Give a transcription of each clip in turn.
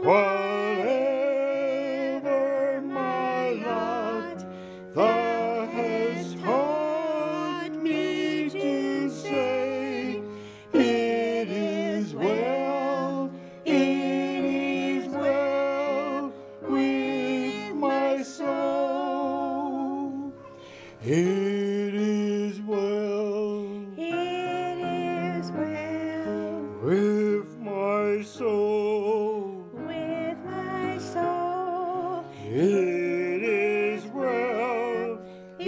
Whatever my lot, thou hast taught me to say, it is well with my soul. It is well with my soul. With my soul. It is well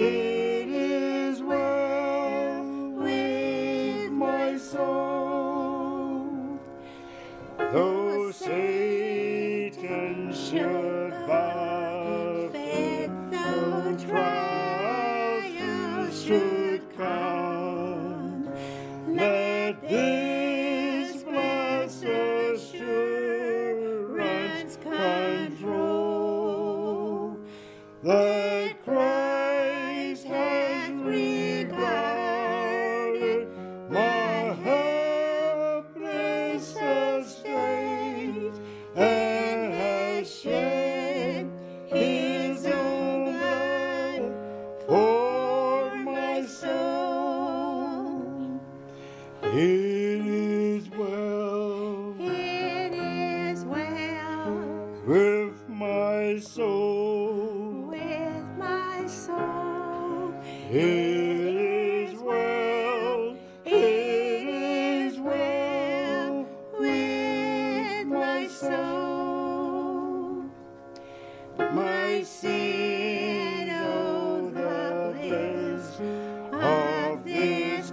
with my soul. Though Satan should buffet, though trials should come, let this blessed assurance control that Christ has regarded my helpless estate and has shed his own blood for my soul. It is well with my soul. With my soul. It is well with my soul. My sin, oh, the bliss of this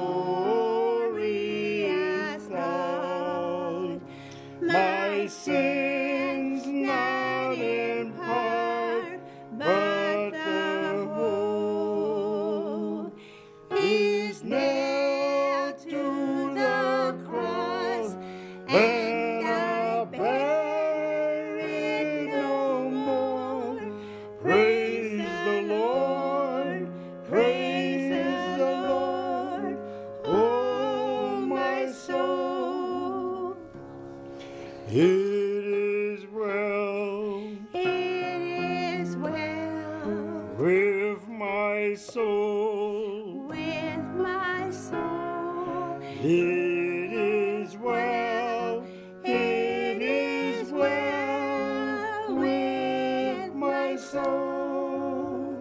glorious thought. My sins not in part, but the whole is nailed to the cross, and I'll bear it no more. Praise the Lord, praise the Lord, oh my soul. It is well with my soul. With my soul. It is well with my soul.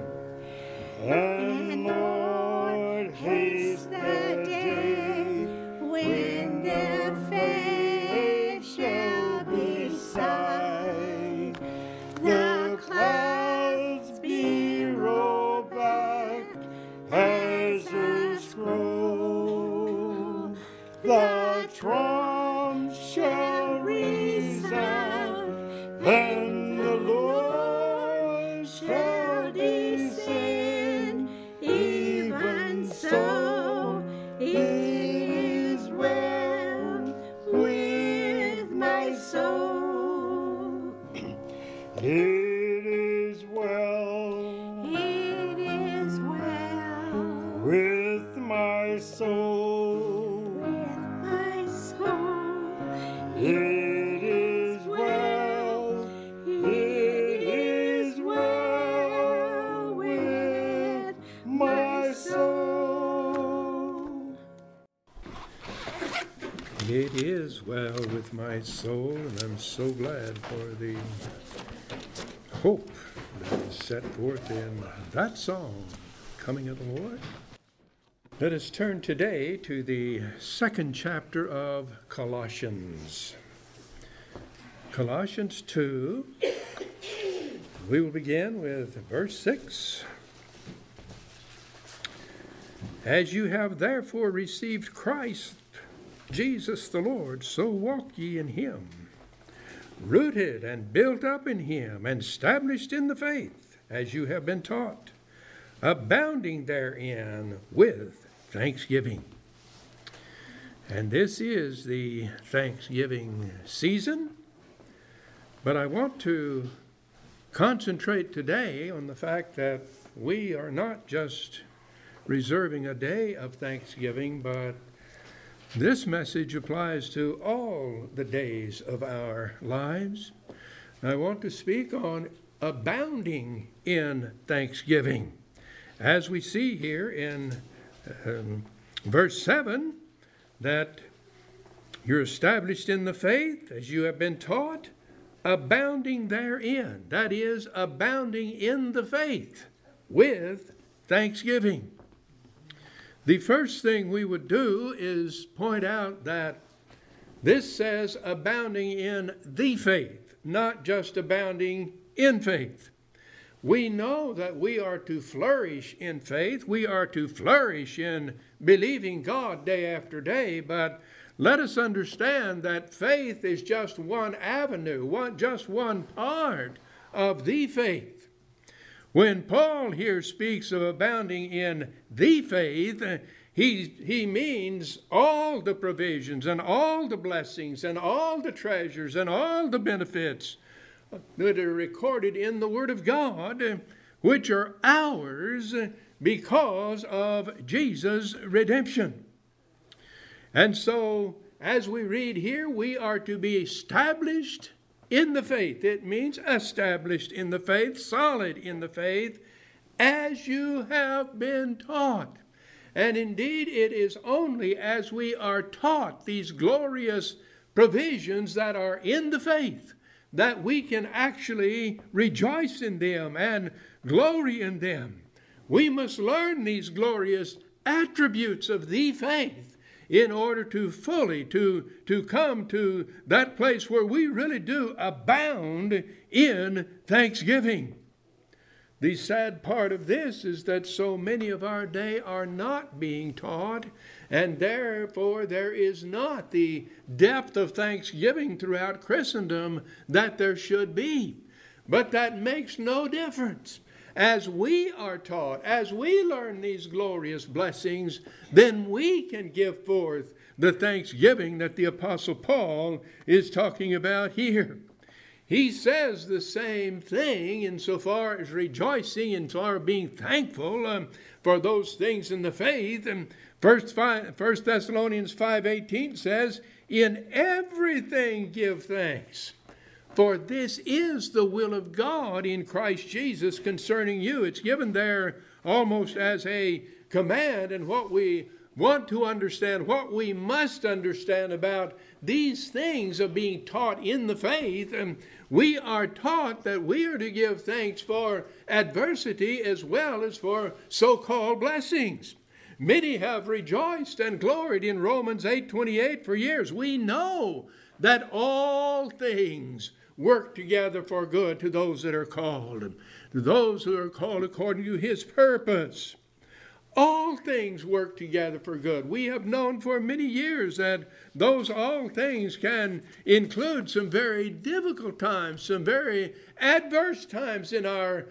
And Lord, haste the day when their face shall be sight, the clouds be rolled back as a scroll, the trump shall resound, then the Lord shall descend. Even so, it is well with my soul. It is well with my soul. With my soul. It is well with my soul. It is well with my soul, and I'm so glad for the hope that is set forth in that song, Coming of the Lord. Let us turn today to the second chapter of Colossians. Colossians 2, we will begin with verse 6. As you have therefore received Christ Jesus the Lord, so walk ye in him, rooted and built up in him, and established in the faith, as you have been taught, abounding therein with thanksgiving. And this is the Thanksgiving season, but I want to concentrate today on the fact that we are not just reserving a day of Thanksgiving, but This message applies to all the days of our lives. I want to speak on abounding in thanksgiving. As we see here in verse 7, that you're established in the faith as you have been taught, abounding therein. That is, abounding in the faith with thanksgiving. The first thing we would do is point out that this says abounding in the faith, not just abounding in faith. We know that we are to flourish in faith. We are to flourish in believing God day after day, but let us understand that faith is just one avenue, just one part of the faith. When Paul here speaks of abounding in the faith, he means all the provisions and all the blessings and all the treasures and all the benefits that are recorded in the Word of God, which are ours because of Jesus' redemption. And so, as we read here, we are to be established in the faith. It means established in the faith, solid in the faith, as you have been taught. And indeed, it is only as we are taught these glorious provisions that are in the faith that we can actually rejoice in them and glory in them. We must learn these glorious attributes of the faith in order to fully to come to that place where we really do abound in thanksgiving. The sad part of this is that so many of our day are not being taught, and therefore there is not the depth of thanksgiving throughout Christendom that there should be. But that makes no difference. As we are taught, as we learn these glorious blessings, then we can give forth the thanksgiving that the Apostle Paul is talking about here. He says the same thing insofar as rejoicing and far being thankful for those things in the faith. And 1 Thessalonians 5:18 says, "In everything give thanks. For this is the will of God in Christ Jesus concerning you." It's given there almost as a command, and what we want to understand, what we must understand about these things of being taught in the faith. And we are taught that we are to give thanks for adversity as well as for so-called blessings. Many have rejoiced and gloried in Romans 8:28 for years. We know that all things work together for good to those that are called, to those who are called according to his purpose. All things work together for good. We have known for many years that those all things can include some very difficult times, some very adverse times in our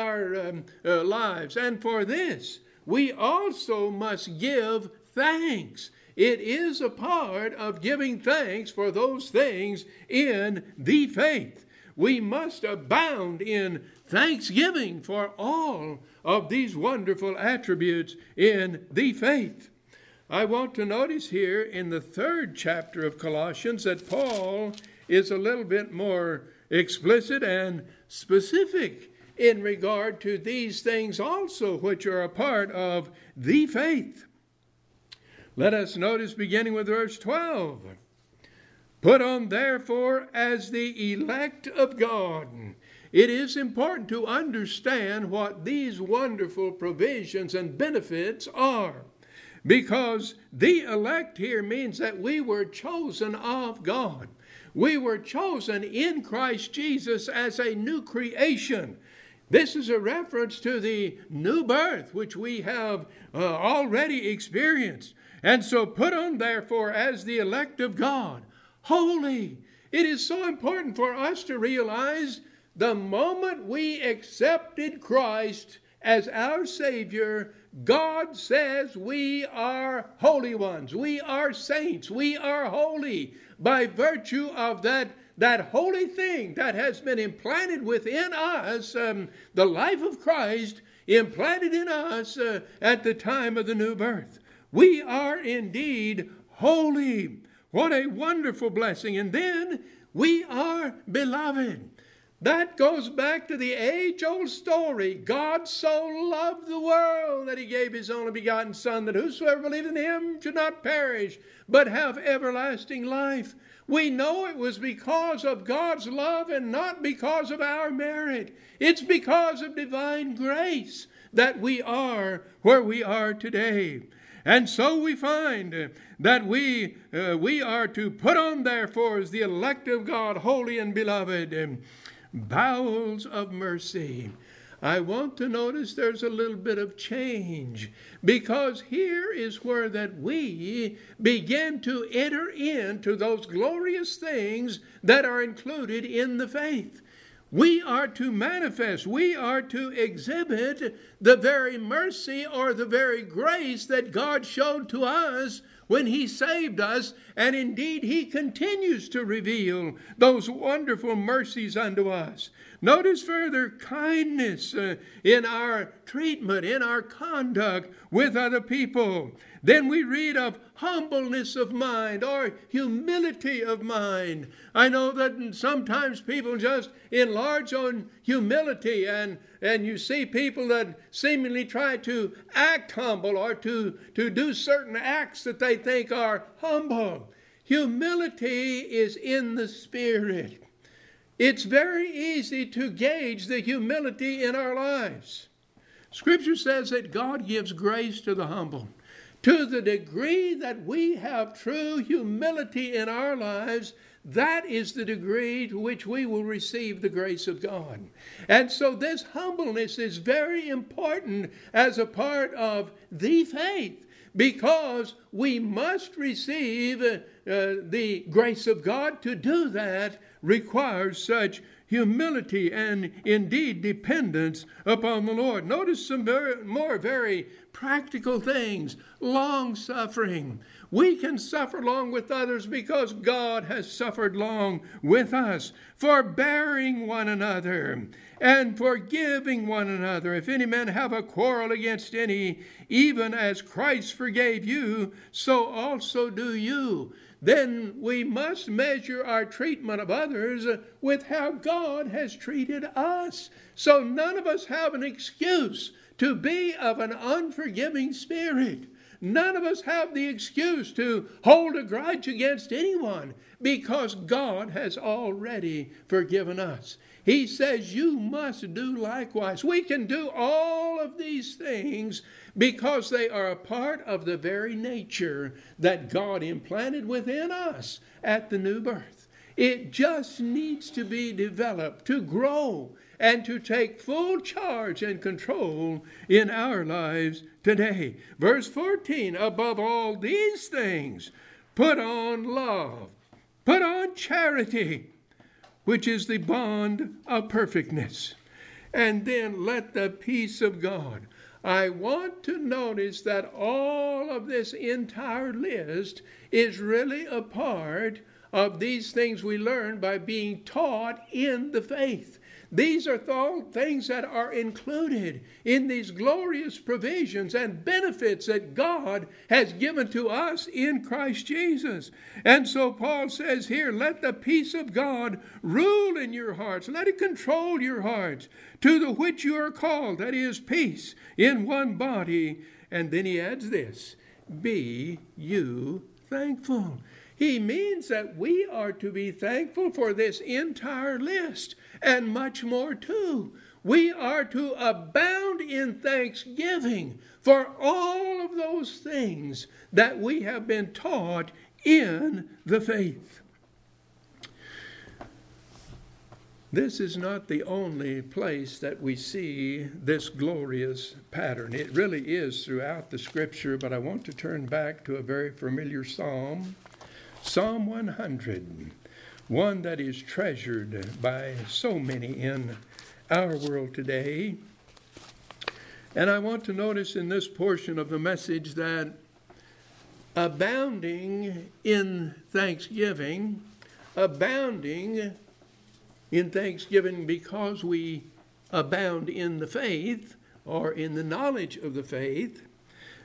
lives. And for this, we also must give thanks. It is a part of giving thanks for those things in the faith. We must abound in thanksgiving for all of these wonderful attributes in the faith. I want to notice here in the 3rd chapter of Colossians that Paul is a little bit more explicit and specific in regard to these things also, which are a part of the faith. Let us notice beginning with verse 12. "Put on therefore as the elect of God." It is important to understand what these wonderful provisions and benefits are, because the elect here means that we were chosen of God. We were chosen in Christ Jesus as a new creation. This is a reference to the new birth which we have already experienced. And so put on therefore as the elect of God, holy. It is so important for us to realize the moment we accepted Christ as our Savior, God says we are holy ones. We are saints. We are holy by virtue of that holy thing that has been implanted within us, the life of Christ implanted in us at the time of the new birth. We are indeed holy. What a wonderful blessing. And then we are beloved. That goes back to the age-old story. God so loved the world that he gave his only begotten Son, that whosoever believed in him should not perish, but have everlasting life. We know it was because of God's love and not because of our merit. It's because of divine grace that we are where we are today. And so we find that we are to put on, therefore, as the elect of God, holy and beloved, bowels of mercy. I want to notice there's a little bit of change, because here is where that we begin to enter into those glorious things that are included in the faith. We are to manifest, we are to exhibit the very mercy or the very grace that God showed to us when he saved us, and indeed he continues to reveal those wonderful mercies unto us. Notice further kindness in our treatment, in our conduct with other people. Then we read of humbleness of mind or humility of mind. I know that sometimes people just enlarge on humility, and you see people that seemingly try to act humble or to do certain acts that they think are humble. Humility is in the Spirit. It's very easy to gauge the humility in our lives. Scripture says that God gives grace to the humble. To the degree that we have true humility in our lives, that is the degree to which we will receive the grace of God. And so this humbleness is very important as a part of the faith, because we must receive the grace of God. To do that requires such humility and indeed dependence upon the Lord. Notice some more very practical things. Long suffering. We can suffer long with others because God has suffered long with us. Forbearing one another and forgiving one another. If any man have a quarrel against any, even as Christ forgave you, so also do you. Then we must measure our treatment of others with how God has treated us. So none of us have an excuse to be of an unforgiving spirit. None of us have the excuse to hold a grudge against anyone, because God has already forgiven us. He says you must do likewise. We can do all of these things because they are a part of the very nature that God implanted within us at the new birth. It just needs to be developed, to grow, and to take full charge and control in our lives today. Verse 14, above all these things, put on love, put on charity, which is the bond of perfectness. And then let the peace of God. I want to notice that all of this entire list is really a part of these things we learn by being taught in the faith. These are things that are included in these glorious provisions and benefits that God has given to us in Christ Jesus. And so Paul says here, let the peace of God rule in your hearts. Let it control your hearts, to the which you are called, that is, peace in one body. And then he adds this, be you thankful. He means that we are to be thankful for this entire list and much more too. We are to abound in thanksgiving for all of those things that we have been taught in the faith. This is not the only place that we see this glorious pattern. It really is throughout the Scripture, but I want to turn back to a very familiar psalm. Psalm 100, one that is treasured by so many in our world today. And I want to notice in this portion of the message that abounding in thanksgiving because we abound in the faith or in the knowledge of the faith,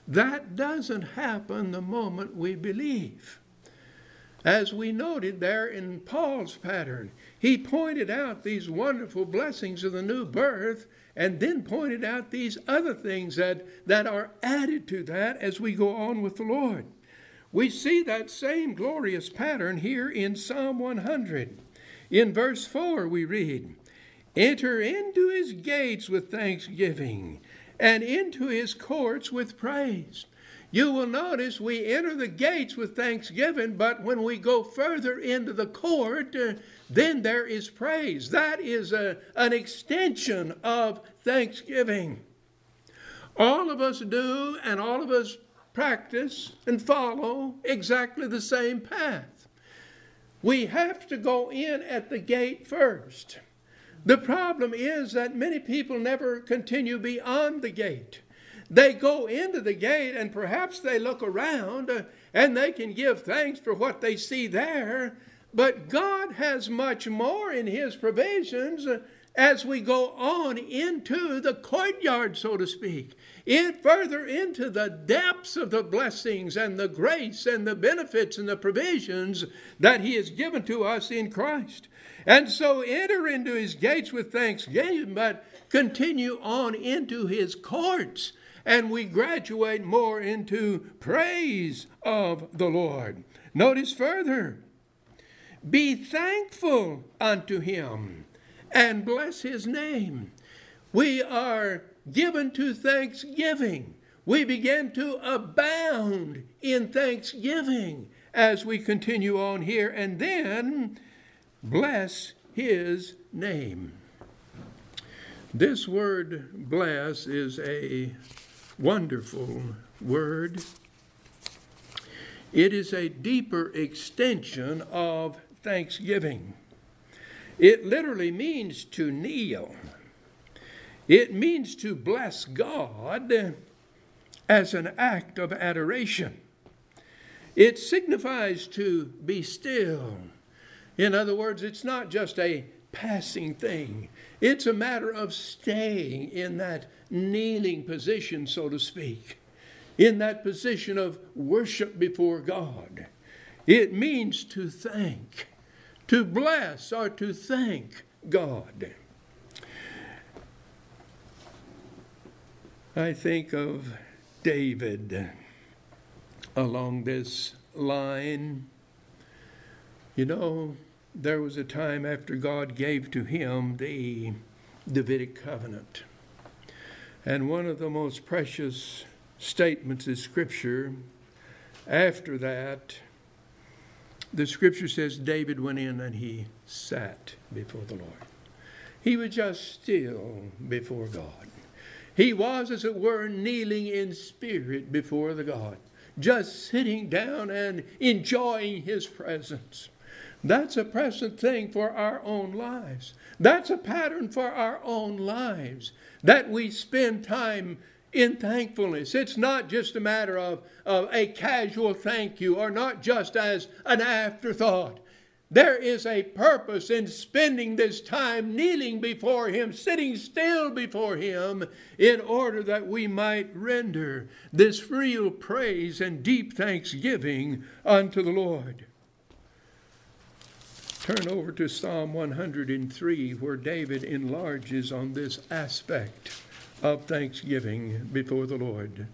That doesn't happen the moment we believe. As we noted there in Paul's pattern, he pointed out these wonderful blessings of the new birth and then pointed out these other things that are added to that as we go on with the Lord. We see that same glorious pattern here in Psalm 100. In verse 4 we read, "Enter into his gates with thanksgiving and into his courts with praise." You will notice we enter the gates with thanksgiving, but when we go further into the court, then there is praise. That is an extension of thanksgiving. All of us do, and all of us practice and follow exactly the same path. We have to go in at the gate first. The problem is that many people never continue beyond the gate. They go into the gate and perhaps they look around and they can give thanks for what they see there. But God has much more in his provisions as we go on into the courtyard, so to speak, further into the depths of the blessings and the grace and the benefits and the provisions that he has given to us in Christ. And so enter into his gates with thanksgiving, but continue on into his courts. And we graduate more into praise of the Lord. Notice further, be thankful unto him and bless his name. We are given to thanksgiving. We begin to abound in thanksgiving as we continue on here, and then bless his name. This word bless is a wonderful word. It is a deeper extension of thanksgiving. It literally means to kneel. It means to bless God as an act of adoration. It signifies to be still. In other words, it's not just a passing thing. It's a matter of staying in that kneeling position, so to speak, in that position of worship before God. It means to thank, to bless, or to thank God. I think of David along this line. You know, there was a time after God gave to him the Davidic covenant. And one of the most precious statements in Scripture, after that, the Scripture says David went in and he sat before the Lord. He was just still before God. He was, as it were, kneeling in spirit before the God, just sitting down and enjoying his presence. That's a present thing for our own lives. That's a pattern for our own lives, that we spend time in thankfulness. It's not just a matter of a casual thank you, or not just as an afterthought. There is a purpose in spending this time kneeling before him, sitting still before him, in order that we might render this real praise and deep thanksgiving unto the Lord. Turn over to Psalm 103, where David enlarges on this aspect of thanksgiving before the Lord.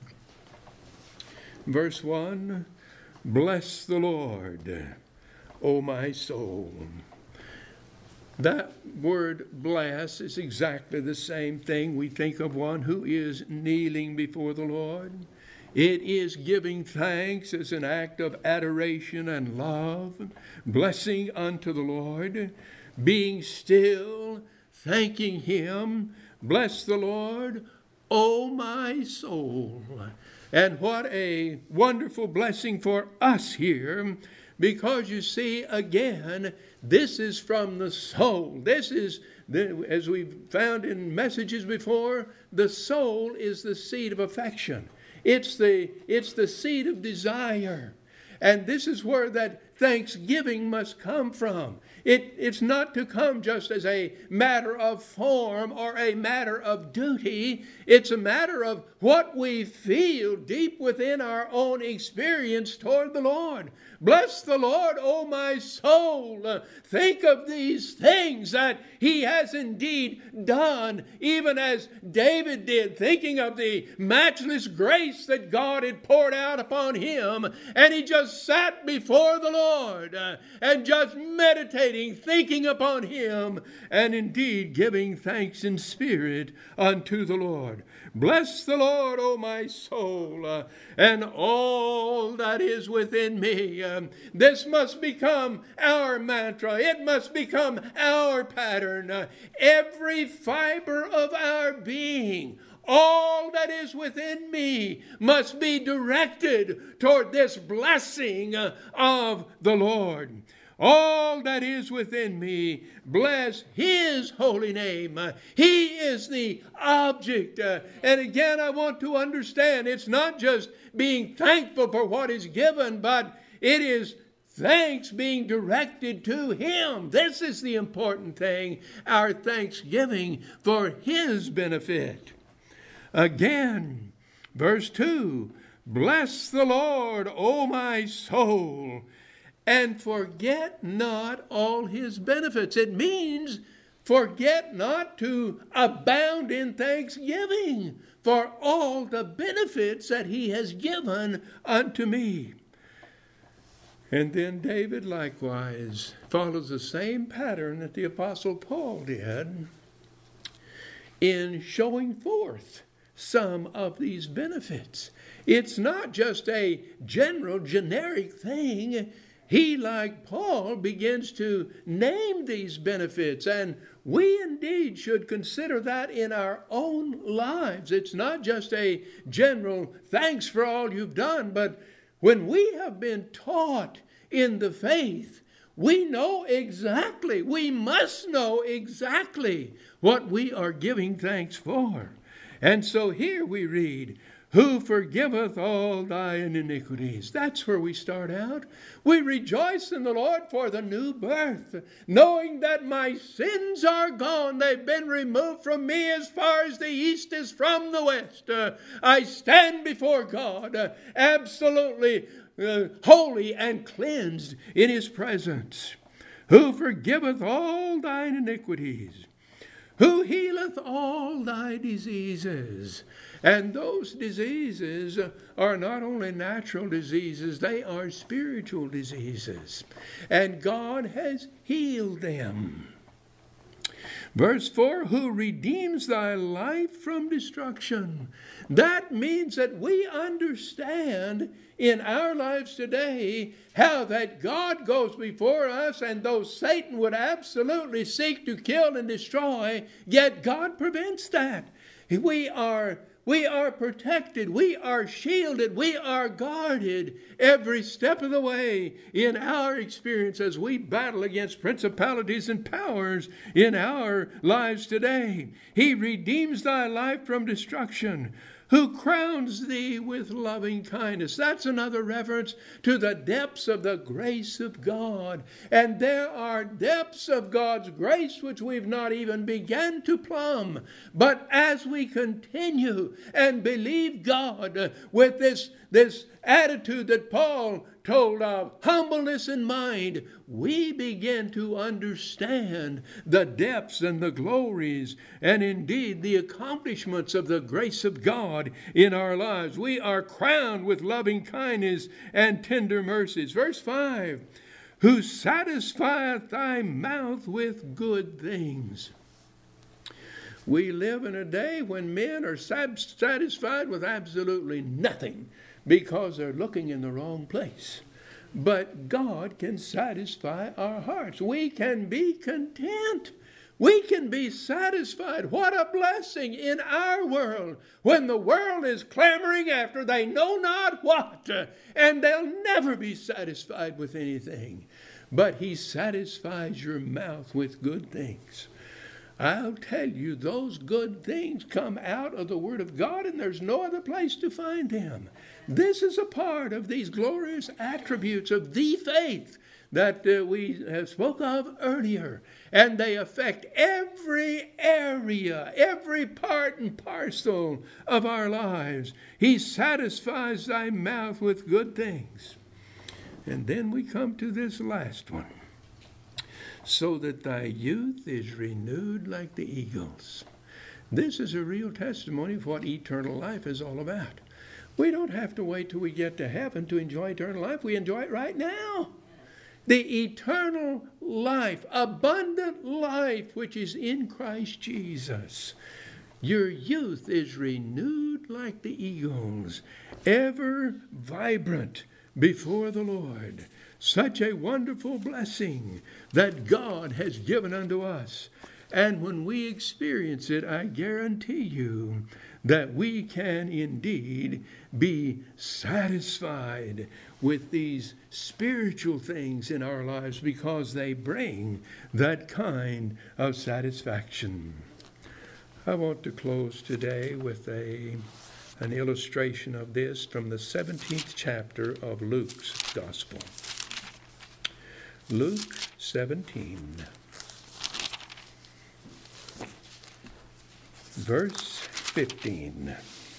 Verse 1, bless the Lord, O my soul. That word bless is exactly the same thing we think of one who is kneeling before the Lord. It is giving thanks as an act of adoration and love, blessing unto the Lord, being still, thanking him. Bless the Lord, O my soul. And what a wonderful blessing for us here, because you see, again, this is from the soul. This is, as we've found in messages before, the soul is the seat of affection. It's the seat of desire. And this is where that thanksgiving must come from. It's not to come just as a matter of form or a matter of duty. It's a matter of what we feel deep within our own experience toward the Lord. Bless the Lord, O my soul. Think of these things that he has indeed done, even as David did, thinking of the matchless grace that God had poured out upon him. And he just sat before the Lord and just meditating, thinking upon him, and indeed giving thanks in spirit unto the Lord. Bless the Lord, O my soul, and all that is within me. This must become our mantra. It must become our pattern. Every fiber of our being, all that is within me, must be directed toward this blessing of the Lord. All that is within me, bless his holy name. He is the object. And again, I want to understand, it's not just being thankful for what is given, but it is thanks being directed to him. This is the important thing, our thanksgiving for his benefit. Again, verse 2, bless the Lord, O my soul, and forget not all his benefits. It means forget not to abound in thanksgiving for all the benefits that he has given unto me. And then David likewise follows the same pattern that the Apostle Paul did in showing forth some of these benefits. It's not just a general, generic thing. He, like Paul, begins to name these benefits, and we indeed should consider that in our own lives. It's not just a general thanks for all you've done, but when we have been taught in the faith, we know exactly, we must know exactly what we are giving thanks for. And so here we read, who forgiveth all thine iniquities. That's where we start out. We rejoice in the Lord for the new birth, knowing that my sins are gone. They've been removed from me as far as the east is from the west. I stand before God absolutely holy and cleansed in his presence. Who forgiveth all thine iniquities, who healeth all thy diseases. And those diseases are not only natural diseases, they are spiritual diseases. And God has healed them. Verse 4, who redeems thy life from destruction. That means that we understand in our lives today how that God goes before us, and though Satan would absolutely seek to kill and destroy, yet God prevents that. We are protected, we are shielded, we are guarded every step of the way in our experience as we battle against principalities and powers in our lives today. He redeems thy life from destruction, who crowns thee with loving kindness. That's another reference to the depths of the grace of God. And there are depths of God's grace which we've not even begun to plumb. But as we continue and believe God with this attitude that Paul told of, humbleness in mind, we begin to understand the depths and the glories and indeed the accomplishments of the grace of God in our lives. We are crowned with loving kindness and tender mercies. Verse 5, who satisfieth thy mouth with good things. We live in a day when men are satisfied with absolutely nothing because they're looking in the wrong place. But God can satisfy our hearts. We can be content. We can be satisfied. What a blessing in our world when the world is clamoring after they know not what, and they'll never be satisfied with anything. But he satisfies your mouth with good things. I'll tell you, those good things come out of the Word of God, and there's no other place to find them. This is a part of these glorious attributes of the faith that we spoke of earlier. And they affect every area, every part and parcel of our lives. He satisfies thy mouth with good things. And then we come to this last one. So that thy youth is renewed like the eagles. This is a real testimony of what eternal life is all about. We don't have to wait till we get to heaven to enjoy eternal life. We enjoy it right now. The eternal life, abundant life, which is in Christ Jesus. Your youth is renewed like the eagles, ever vibrant before the Lord. Such a wonderful blessing that God has given unto us. And when we experience it, I guarantee you that we can indeed be satisfied with these spiritual things in our lives because they bring that kind of satisfaction. I want to close today with an illustration of this from the 17th chapter of Luke's Gospel. Luke 17, verse 15.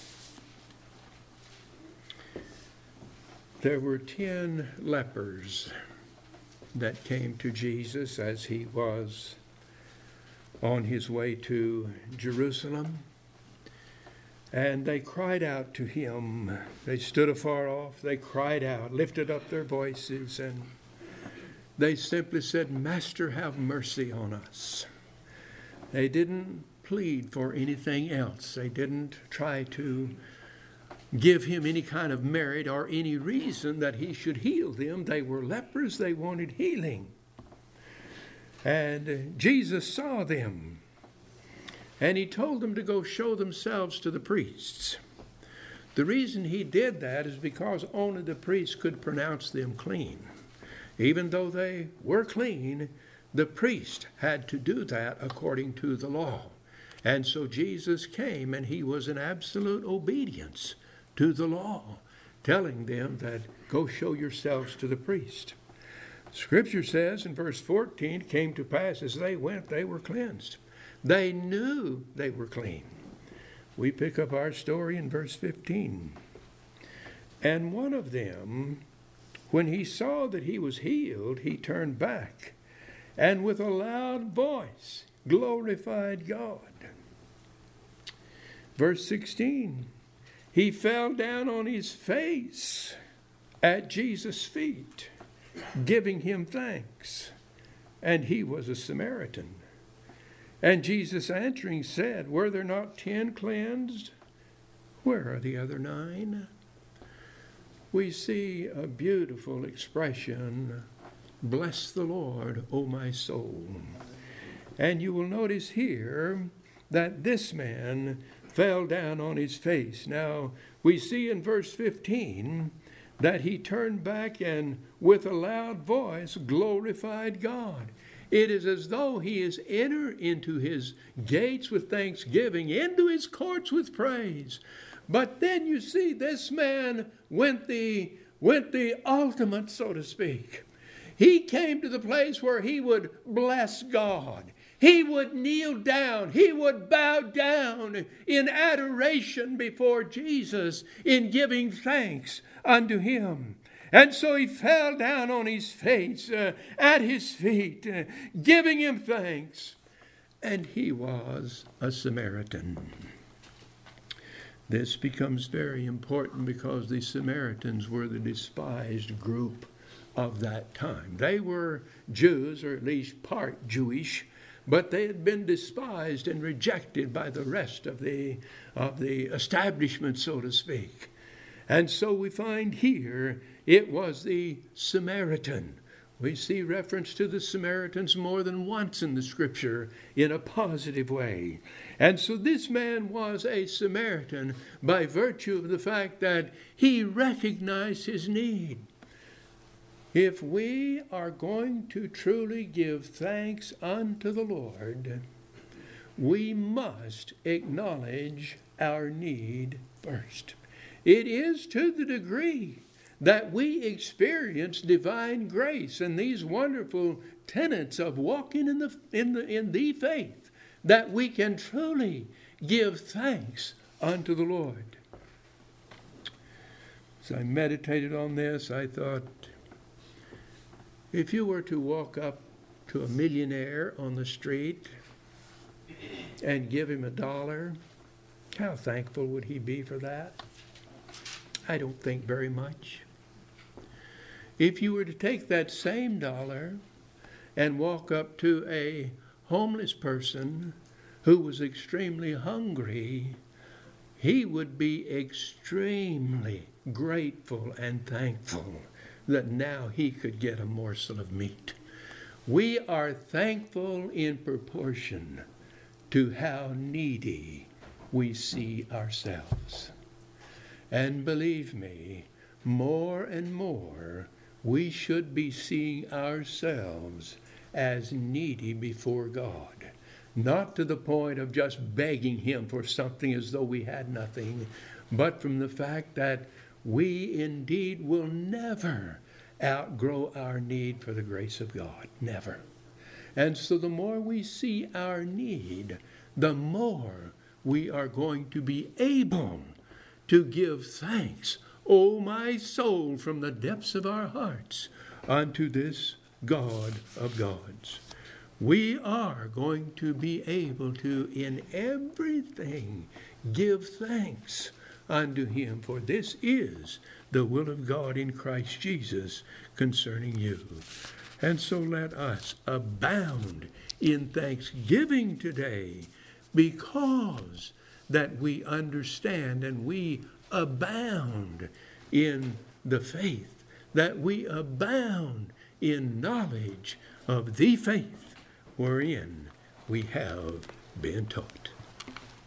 There were 10 lepers that came to Jesus as he was on his way to Jerusalem. And they cried out to him. They stood afar off. They cried out, lifted up their voices, and they simply said, "Master, have mercy on us." They didn't plead for anything else. They didn't try to give him any kind of merit or any reason that he should heal them. They were lepers. They wanted healing. And Jesus saw them. And he told them to go show themselves to the priests. The reason he did that is because only the priests could pronounce them clean. Even though they were clean, the priest had to do that according to the law. And so Jesus came and he was in absolute obedience to the law, telling them that go show yourselves to the priest. Scripture says in verse 14, it came to pass as they went, they were cleansed. They knew they were clean. We pick up our story in verse 15. And one of them, when he saw that he was healed, he turned back and with a loud voice glorified God. Verse 16, he fell down on his face at Jesus' feet, giving him thanks. And he was a Samaritan. And Jesus answering said, were there not 10 cleansed? Where are the other 9? We see a beautiful expression, bless the Lord, O my soul. And you will notice here that this man fell down on his face. Now, we see in verse 15 that he turned back and with a loud voice glorified God. It is as though he is entered into his gates with thanksgiving, into his courts with praise. But then you see this man went the ultimate, so to speak. He came to the place where he would bless God. He would kneel down. He would bow down in adoration before Jesus in giving thanks unto him. And so he fell down on his face at his feet, giving him thanks. And he was a Samaritan. This becomes very important because the Samaritans were the despised group of that time. They were Jews, or at least part Jewish, but they had been despised and rejected by the rest of the establishment, so to speak. And so we find here it was the Samaritan. We see reference to the Samaritans more than once in the Scripture in a positive way. And so this man was a Samaritan by virtue of the fact that he recognized his need. If we are going to truly give thanks unto the Lord, we must acknowledge our need first. It is to the degree that we experience divine grace and these wonderful tenets of walking in the faith, that we can truly give thanks unto the Lord. As I meditated on this, I thought, if you were to walk up to a millionaire on the street and give him $1, how thankful would he be for that? I don't think very much. If you were to take that same dollar and walk up to a homeless person who was extremely hungry, he would be extremely grateful and thankful that now he could get a morsel of meat. We are thankful in proportion to how needy we see ourselves. And believe me, more and more, we should be seeing ourselves as needy before God. Not to the point of just begging him for something as though we had nothing, but from the fact that we indeed will never outgrow our need for the grace of God. Never. And so the more we see our need, the more we are going to be able to give thanks, O my soul, from the depths of our hearts, unto this God of gods. We are going to be able to, in everything, give thanks unto him, for this is the will of God in Christ Jesus concerning you. And so let us abound in thanksgiving today, because that we understand and we abound in the faith, that we abound in knowledge of the faith wherein we have been taught.